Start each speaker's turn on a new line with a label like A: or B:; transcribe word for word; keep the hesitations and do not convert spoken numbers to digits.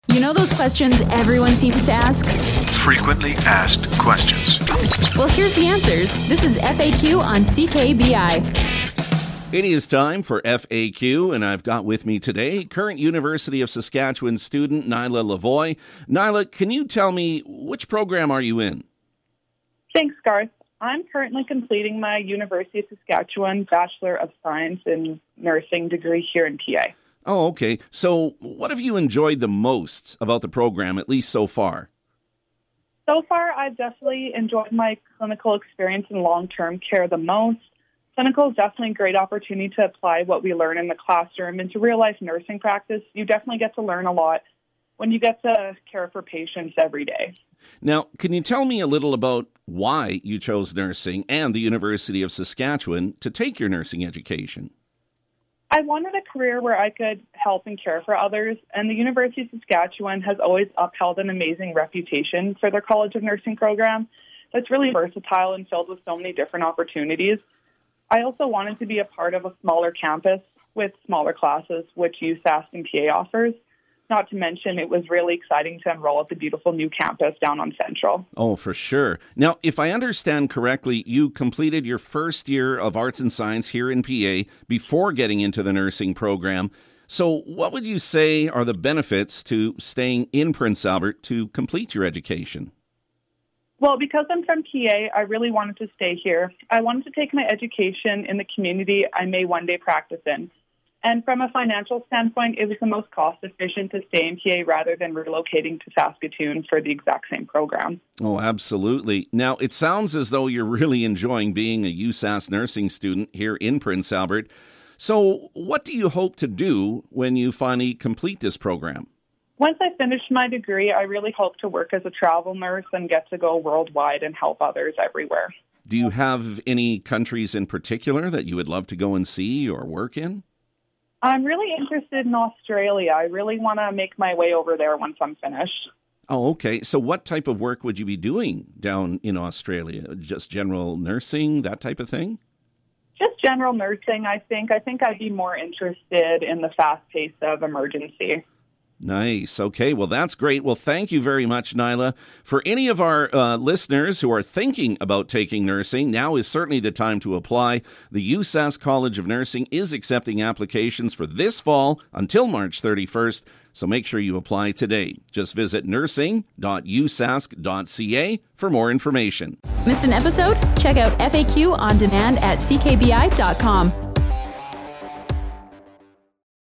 A: You know those questions everyone seems to ask?
B: Frequently asked questions.
A: Well, here's the answers. This is F A Q on C K B I.
C: It is time for F A Q, and I've got with me today current University of Saskatchewan student Nyla Lavoie. Nyla, can you tell me, which program are you in?
D: Thanks, Garth. I'm currently completing my University of Saskatchewan Bachelor of Science in Nursing degree here in P A.
C: Oh, okay. So what have you enjoyed the most about the program, at least so far?
D: So far, I've definitely enjoyed my clinical experience in long-term care the most. Clinical is definitely a great opportunity to apply what we learn in the classroom into real-life nursing practice. You definitely get to learn a lot when you get to care for patients every day.
C: Now, can you tell me a little about why you chose nursing and the University of Saskatchewan to take your nursing education?
D: I wanted a career where I could help and care for others, and the University of Saskatchewan has always upheld an amazing reputation for their College of Nursing program that's really versatile and filled with so many different opportunities. I also wanted to be a part of a smaller campus with smaller classes, which U S A S and P A offers. Not to mention, it was really exciting to enroll at the beautiful new campus down on Central.
C: Oh, for sure. Now, if I understand correctly, you completed your first year of arts and science here in P A before getting into the nursing program. So what would you say are the benefits to staying in Prince Albert to complete your education?
D: Well, because I'm from P A, I really wanted to stay here. I wanted to take my education in the community I may one day practice in. And from a financial standpoint, it was the most cost-efficient to stay in P A rather than relocating to Saskatoon for the exact same program.
C: Oh, absolutely. Now, it sounds as though you're really enjoying being a U S A S nursing student here in Prince Albert. So what do you hope to do when you finally complete this program?
D: Once I finish my degree, I really hope to work as a travel nurse and get to go worldwide and help others everywhere.
C: Do you have any countries in particular that you would love to go and see or work in?
D: I'm really interested in Australia. I really want to make my way over there once I'm finished.
C: Oh, okay. So what type of work would you be doing down in Australia? Just general nursing, that type of thing?
D: Just general nursing, I think. I think I'd be more interested in the fast pace of emergency.
C: Nice. Okay. Well, that's great. Well, thank you very much, Nyla. For any of our uh, listeners who are thinking about taking nursing, now is certainly the time to apply. The U S A S College of Nursing is accepting applications for this fall until March thirty-first, so make sure you apply today. Just visit nursing dot u sask dot c a for more information.
A: Missed an episode? Check out F A Q on demand at c k b i dot com.